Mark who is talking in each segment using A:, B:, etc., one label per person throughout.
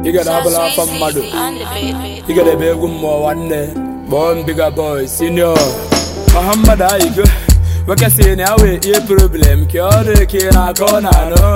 A: You got a ball from Madu. You got a big one day. Born bigger boy, senior. Muhammad Aigo. We can see now we a problem. Kyo kina kona no.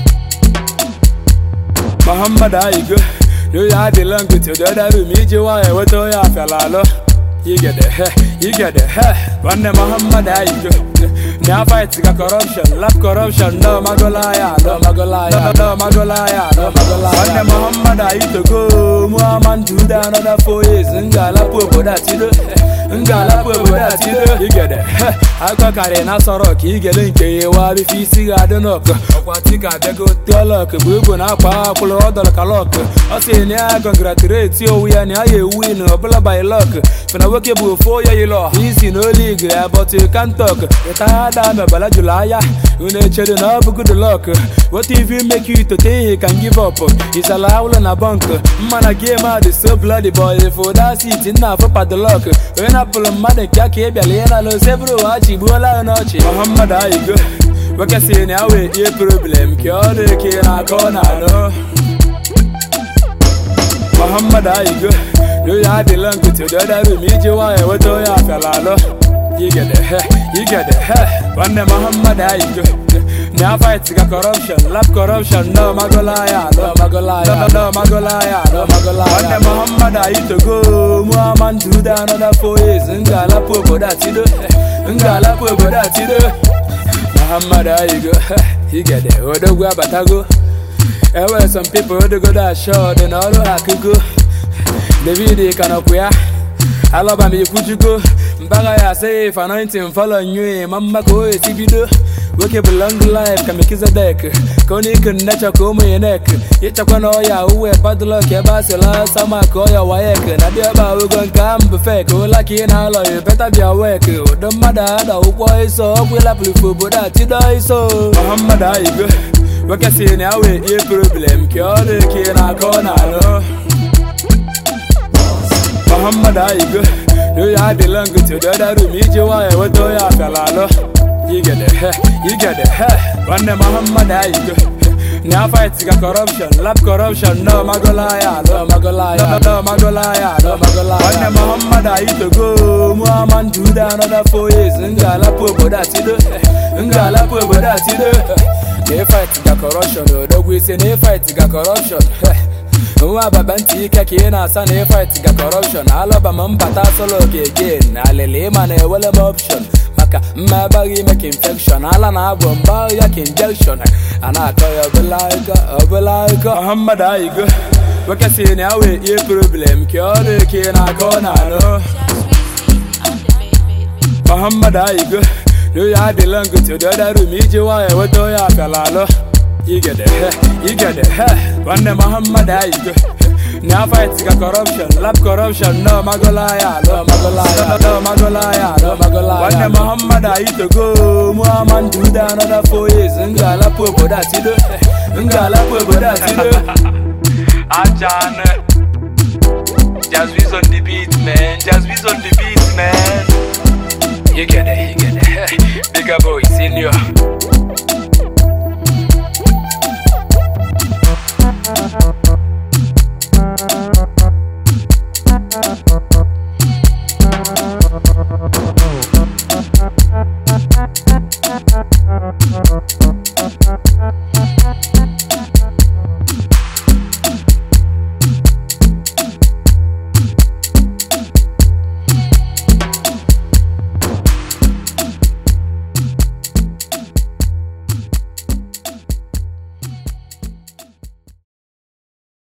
A: Muhammad Aigo. You are the long to the other room. You are what you are fellow. You get the hair, you get the hair. One day Muhammad Aigo. Now fight corruption, love corruption. No Magolaya, no Magolaya, no Magolaya, no Magolaya. One day Muhammad Aigo go. Muhammad do that another 4 years. Ngala popo that you do. Ngala popo that you do. You get it. I got Karena Sorok. You get in Kawa. If you see I don't know. What you got to go to look. We go now. Pull out the calock. I say, yeah, congratulate you. We are near you win. Open by luck. When I work you 4 years law. Easy no league. But you can't talk. I'm a Balajulaya. You nature no good luck. What if you make you to take and give up? It's a loud and a bunker. Man, I came out is so bloody boy. For that seat enough for the luck. When I pull a mother, Kaki, Belena, Losebro, Achibuala, Nochi, Muhammad Aigo. We can see now we a problem. Kyo kina kona no. Muhammad Aigo. You are the long to the other room. You are what you are fellow. You get the hair, you get the hair. One day Muhammad Aigo. Now fight corruption, love corruption. No Magolaya, no Magolaya, no Magolaya, no Magolaya. One day Muhammad Aigo go. Muhammad do that another 4 years. Ngala popo that you do. Ngala popo that you do. Muhammad Aigo. You get the other way batago. There were some people who go that short and all I could go. The video cannot wear. I love me, could you go? Bagaya say if anointing follow you, Mamma go is video. Work a long life, can make a deck. Conic and nature come in neck. Yet a canoya who wear bad luck, a basila, some koya wayek. Nadia will go and come perfect. Oh, lucky and all you better be awake. The mother, the boy, so will apply for that you die so. Muhammad Aigo. We can see now we a problem. Kyo kina kona no. Muhammad Aigo. You are the long to the other room. You are what you are fellow. You get the hair, you get the hair. One day Muhammad Aigo. Now fight corruption, love corruption. No Magolaya, no Magolaya, no Magolaya, no Magolaya. One day Muhammad Aigo go. Muhammad do that another 4 years. Ngala popo that you do. Ngala popo that you do. They fight corruption. The we say they fight corruption. Babanti kakina sana fight corruption. Alabama mpata solo again. Alele man a well option. Maka mabagi make infection. Ala na bomba yak injection. And I tell you Obelaika Muhammad Aigo. We can see now we a problem. Kyo kina kona no. Muhammad Aigo. You are the long to the other room. You are what you are fellow. You get the hair, you get the hair. One day Muhammad Aigo. Now fight corruption, love corruption. No Magolaya, no Magolaya, no Magolaya, no Magolaya. One day Muhammad Aigo go. Muhammad do that another 4 years. Ngala popo that you do. Ngala popo that you do. Ajahn. Just be on the beat, man. Just be on the beat, man. You get it, you get it. Bigger boy, senior.